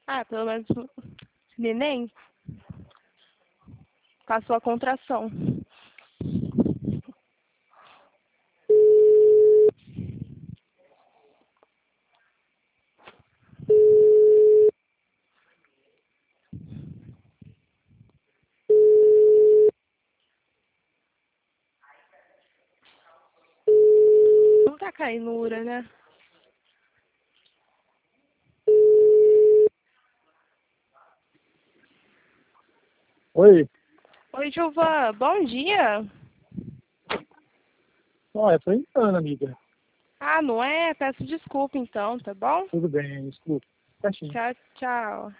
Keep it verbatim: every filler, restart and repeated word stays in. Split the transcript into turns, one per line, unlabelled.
Ah, pelo menos neném com a sua contração. Não tá caindo ura, né?
Oi.
Oi, Gilvan. Bom dia.
Ó, eu tô entrando, amiga.
Ah, não é? Peço desculpa então, tá bom?
Tudo bem, desculpa. Certinho.
Tchau, tchau.